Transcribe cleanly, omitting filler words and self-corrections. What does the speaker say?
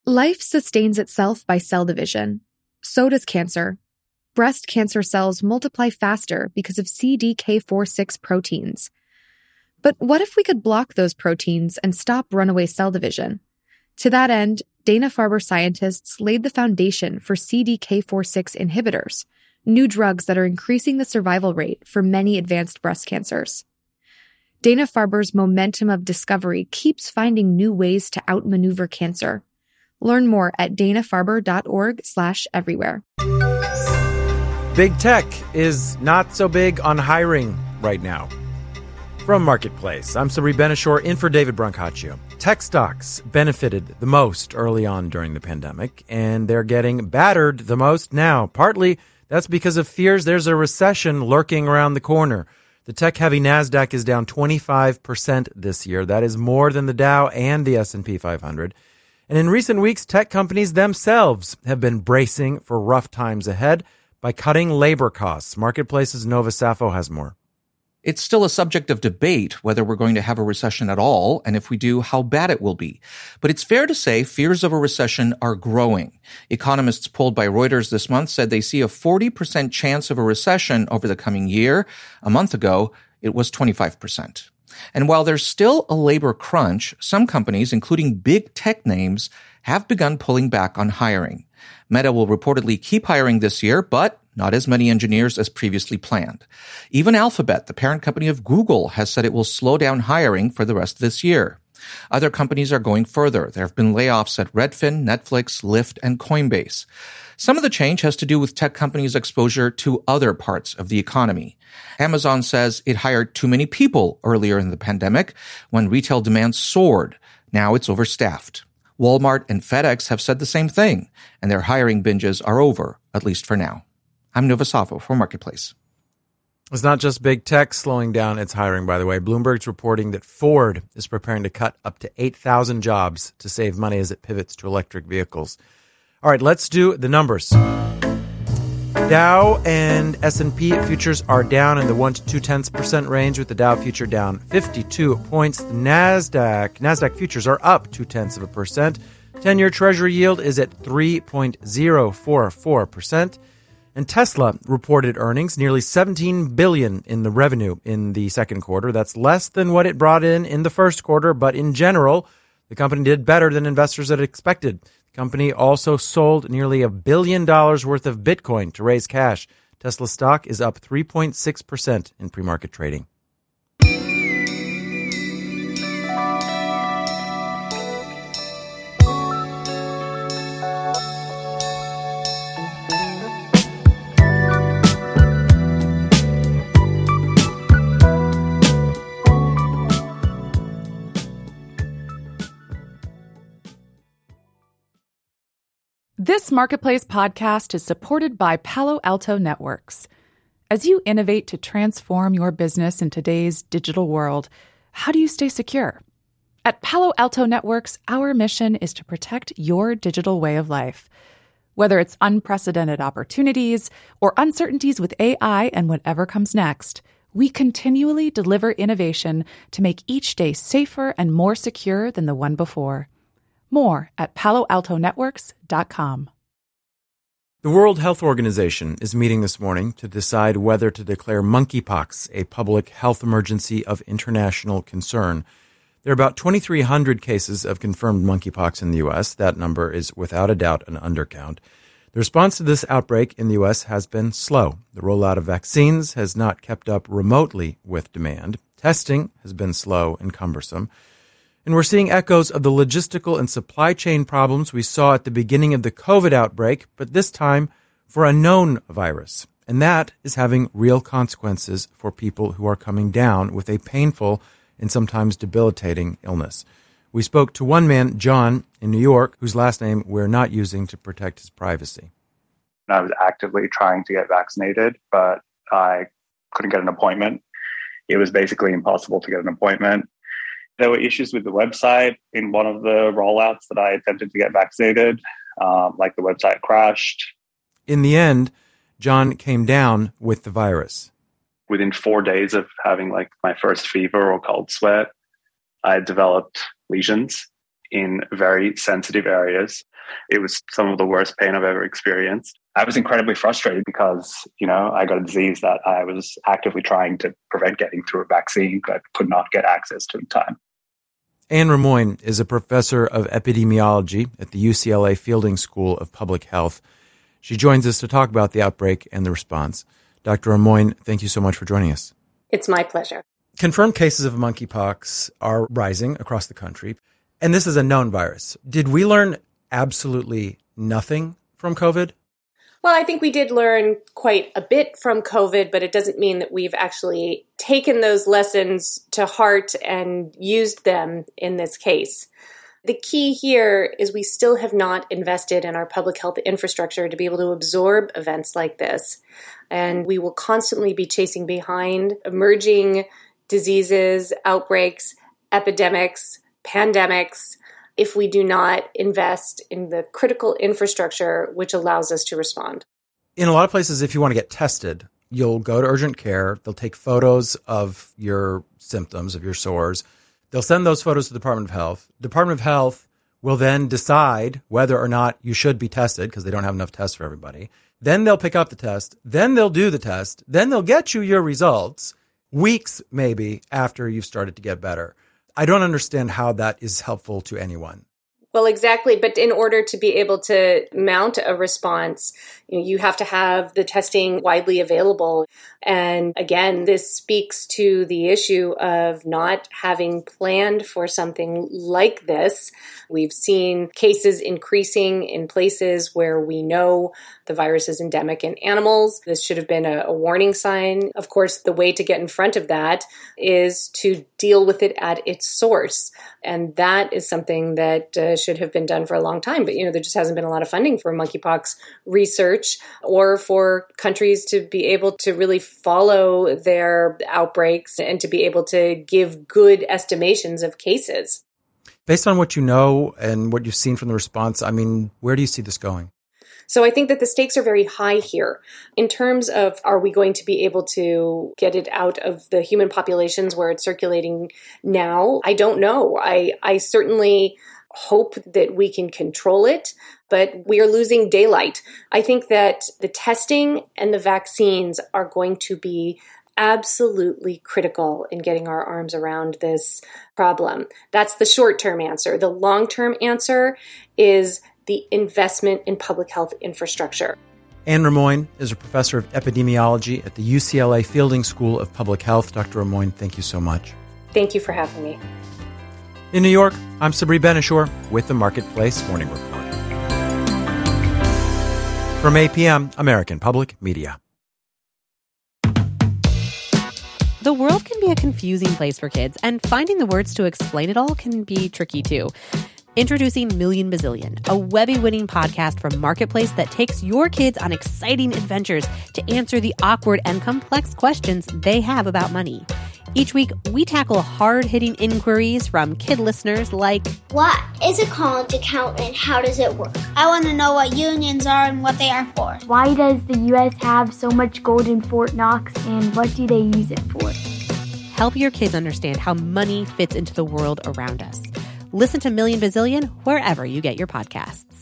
Life sustains itself by cell division. So does cancer. Breast cancer cells multiply faster because of CDK4/6 proteins. But what if we could block those proteins and stop runaway cell division? To that end, Dana-Farber scientists laid the foundation for CDK4/6 inhibitors, new drugs that are increasing the survival rate for many advanced breast cancers. Dana-Farber's momentum of discovery keeps finding new ways to outmaneuver cancer. Learn more at danafarber.org/everywhere. Big tech is not so big on hiring right now. From Marketplace, I'm Sabri Benishore in for David Brancaccio. Tech stocks benefited the most early on during the pandemic, and they're getting battered the most now. Partly that's because of fears there's a recession lurking around the corner. The tech-heavy NASDAQ is down 25% this year. That is more than the Dow and the S&P 500. And in recent weeks, tech companies themselves have been bracing for rough times ahead by cutting labor costs. Marketplace's Nova Safo has more. It's still a subject of debate whether we're going to have a recession at all, and if we do, how bad it will be. But it's fair to say fears of a recession are growing. Economists polled by Reuters this month said they see a 40% chance of a recession over the coming year. A month ago, it was 25%. And while there's still a labor crunch, some companies, including big tech names, have begun pulling back on hiring. Meta will reportedly keep hiring this year, but not as many engineers as previously planned. Even Alphabet, the parent company of Google, has said it will slow down hiring for the rest of this year. Other companies are going further. There have been layoffs at Redfin, Netflix, Lyft, and Coinbase. Some of the change has to do with tech companies' exposure to other parts of the economy. Amazon says it hired too many people earlier in the pandemic when retail demand soared. Now it's overstaffed. Walmart and FedEx have said the same thing, and their hiring binges are over, at least for now. I'm Nova Safo for Marketplace. It's not just big tech slowing down its hiring, by the way. Bloomberg's reporting that Ford is preparing to cut up to 8,000 jobs to save money as it pivots to electric vehicles. All right, let's do the numbers. Dow and S&P futures are down in the 1 to 2/10% range, with the Dow future down 52 points. The NASDAQ futures are up 0.2%. 10-year Treasury yield is at 3.044%. And Tesla reported earnings, nearly $17 billion in the revenue in the second quarter. That's less than what it brought in the first quarter, but in general, the company did better than investors had expected. The company also sold nearly $1 billion worth of Bitcoin to raise cash. Tesla stock is up 3.6% in pre-market trading. This Marketplace podcast is supported by Palo Alto Networks. As you innovate to transform your business in today's digital world, how do you stay secure? At Palo Alto Networks, our mission is to protect your digital way of life. Whether it's unprecedented opportunities or uncertainties with AI and whatever comes next, we continually deliver innovation to make each day safer and more secure than the one before. More at paloaltonetworks.com. The World Health Organization is meeting this morning to decide whether to declare monkeypox a public health emergency of international concern. There are about 2,300 cases of confirmed monkeypox in the U.S. That number is without a doubt an undercount. The response to this outbreak in the U.S. has been slow. The rollout of vaccines has not kept up remotely with demand. Testing has been slow and cumbersome. And we're seeing echoes of the logistical and supply chain problems we saw at the beginning of the COVID outbreak, but this time for a known virus. And that is having real consequences for people who are coming down with a painful and sometimes debilitating illness. We spoke to one man, John, in New York, whose last name we're not using to protect his privacy. I was actively trying to get vaccinated, but I couldn't get an appointment. It was basically impossible to get an appointment. There were issues with the website in one of the rollouts that I attempted to get vaccinated, like the website crashed. In the end, John came down with the virus. Within 4 days of having my first fever or cold sweat, I developed lesions in very sensitive areas. It was some of the worst pain I've ever experienced. I was incredibly frustrated because, I got a disease that I was actively trying to prevent getting through a vaccine, but could not get access to in time. Anne Rimoin is a professor of epidemiology at the UCLA Fielding School of Public Health. She joins us to talk about the outbreak and the response. Dr. Rimoin, thank you so much for joining us. It's my pleasure. Confirmed cases of monkeypox are rising across the country, and this is a known virus. Did we learn absolutely nothing from COVID? Well, I think we did learn quite a bit from COVID, but it doesn't mean that we've actually taken those lessons to heart and used them in this case. The key here is we still have not invested in our public health infrastructure to be able to absorb events like this. And we will constantly be chasing behind emerging diseases, outbreaks, epidemics, pandemics, if we do not invest in the critical infrastructure which allows us to respond. In a lot of places, if you want to get tested, you'll go to urgent care. They'll take photos of your symptoms, of your sores. They'll send those photos to the Department of Health. Department of Health will then decide whether or not you should be tested because they don't have enough tests for everybody. Then they'll pick up the test. Then they'll do the test. Then they'll get you your results weeks maybe after you've started to get better. I don't understand how that is helpful to anyone. Well, exactly. But in order to be able to mount a response, you have to have the testing widely available. And again, this speaks to the issue of not having planned for something like this. We've seen cases increasing in places where we know the virus is endemic in animals. This should have been a warning sign. Of course, the way to get in front of that is to deal with it at its source. And that is something that should have been done for a long time. But, there just hasn't been a lot of funding for monkeypox research or for countries to be able to really follow their outbreaks and to be able to give good estimations of cases. Based on what you know and what you've seen from the response, where do you see this going? So I think that the stakes are very high here. In terms of, are we going to be able to get it out of the human populations where it's circulating now? I don't know. I certainly hope that we can control it, but we are losing daylight. I think that the testing and the vaccines are going to be absolutely critical in getting our arms around this problem. That's the short-term answer. The long-term answer is the investment in public health infrastructure. Anne Rimoin is a professor of epidemiology at the UCLA Fielding School of Public Health. Dr. Rimoin, thank you so much. Thank you for having me. In New York, I'm Sabri Ben-Achour with the Marketplace Morning Report. From APM, American Public Media. The world can be a confusing place for kids, and finding the words to explain it all can be tricky too. Introducing Million Bazillion, a Webby-winning podcast from Marketplace that takes your kids on exciting adventures to answer the awkward and complex questions they have about money. Each week, we tackle hard-hitting inquiries from kid listeners like, what is a college account and how does it work? I want to know what unions are and what they are for. Why does the U.S. have so much gold in Fort Knox and what do they use it for? Help your kids understand how money fits into the world around us. Listen to Million Bazillion wherever you get your podcasts.